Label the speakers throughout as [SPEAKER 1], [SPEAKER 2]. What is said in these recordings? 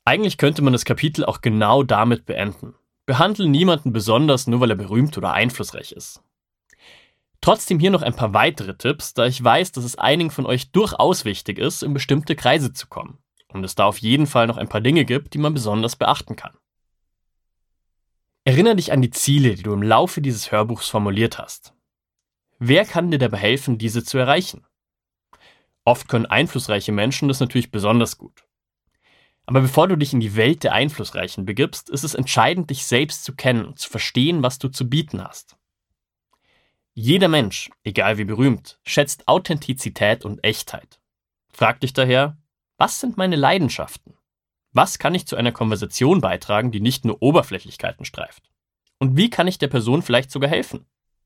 [SPEAKER 1] Eigentlich könnte man das Kapitel auch genau damit beenden. Behandle niemanden besonders, nur weil er berühmt oder einflussreich ist. Trotzdem hier noch ein paar weitere Tipps, da ich weiß, dass es einigen von euch durchaus wichtig ist, in bestimmte Kreise zu kommen. Und es da auf jeden Fall noch ein paar Dinge gibt, die man besonders beachten kann. Erinnere dich an die Ziele, die du im Laufe dieses Hörbuchs formuliert hast. Wer kann dir dabei helfen, diese zu erreichen? Oft können einflussreiche Menschen das natürlich besonders gut. Aber bevor du dich in die Welt der Einflussreichen begibst, ist es entscheidend, dich selbst zu kennen und zu verstehen, was du zu bieten hast. Jeder Mensch, egal wie berühmt, schätzt Authentizität und Echtheit. Frag dich daher, was sind meine Leidenschaften? Was kann ich zu einer Konversation beitragen, die nicht nur Oberflächlichkeiten streift? Und wie kann ich der Person vielleicht sogar helfen?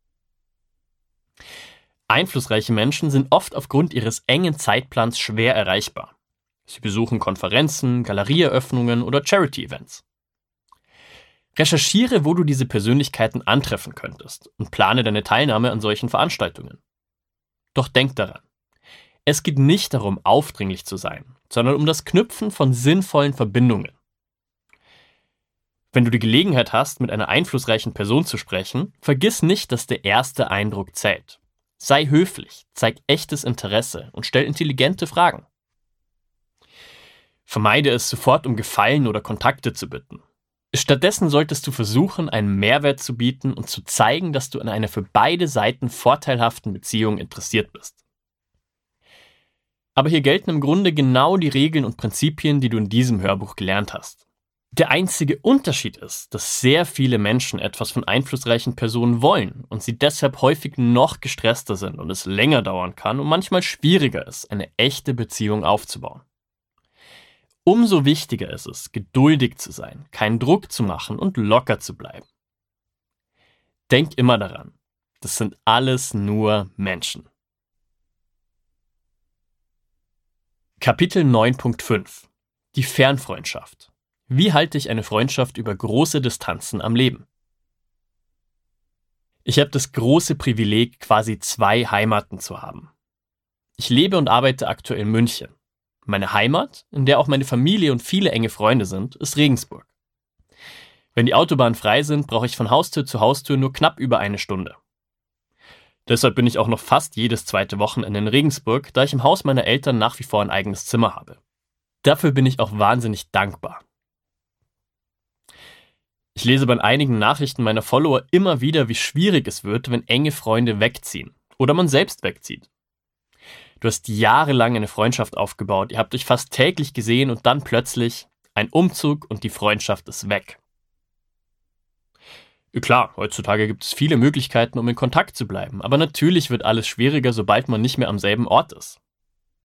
[SPEAKER 1] Einflussreiche Menschen sind oft aufgrund ihres engen Zeitplans schwer erreichbar. Sie besuchen Konferenzen, Galerieeröffnungen oder Charity-Events. Recherchiere, wo du diese Persönlichkeiten antreffen könntest und plane deine Teilnahme an solchen Veranstaltungen. Doch denk daran, es geht nicht darum, aufdringlich zu sein, sondern um das Knüpfen von sinnvollen Verbindungen. Wenn du die Gelegenheit hast, mit einer einflussreichen Person zu sprechen, vergiss nicht, dass der erste Eindruck zählt. Sei höflich, zeig echtes Interesse und stell intelligente Fragen. Vermeide es sofort, um Gefallen oder Kontakte zu bitten. Stattdessen solltest du versuchen, einen Mehrwert zu bieten und zu zeigen, dass du an einer für beide Seiten vorteilhaften Beziehung interessiert bist. Aber hier gelten im Grunde genau die Regeln und Prinzipien, die du in diesem Hörbuch gelernt hast. Der einzige Unterschied ist, dass sehr viele Menschen etwas von einflussreichen Personen wollen und sie deshalb häufig noch gestresster sind und es länger dauern kann und manchmal schwieriger ist, eine echte Beziehung aufzubauen. Umso wichtiger ist es, geduldig zu sein, keinen Druck zu machen und locker zu bleiben. Denk immer daran, das sind alles nur Menschen. Kapitel 9.5 Die Fernfreundschaft. Wie halte ich eine Freundschaft über große Distanzen am Leben? Ich habe das große Privileg, quasi 2 Heimaten zu haben. Ich lebe und arbeite aktuell in München. Meine Heimat, in der auch meine Familie und viele enge Freunde sind, ist Regensburg. Wenn die Autobahnen frei sind, brauche ich von Haustür zu Haustür nur knapp über 1 Stunde. Deshalb bin ich auch noch fast jedes zweite Wochenende in Regensburg, da ich im Haus meiner Eltern nach wie vor ein eigenes Zimmer habe. Dafür bin ich auch wahnsinnig dankbar. Ich lese bei einigen Nachrichten meiner Follower immer wieder, wie schwierig es wird, wenn enge Freunde wegziehen oder man selbst wegzieht. Du hast jahrelang eine Freundschaft aufgebaut, ihr habt euch fast täglich gesehen und dann plötzlich ein Umzug und die Freundschaft ist weg. Klar, heutzutage gibt es viele Möglichkeiten, um in Kontakt zu bleiben, aber natürlich wird alles schwieriger, sobald man nicht mehr am selben Ort ist.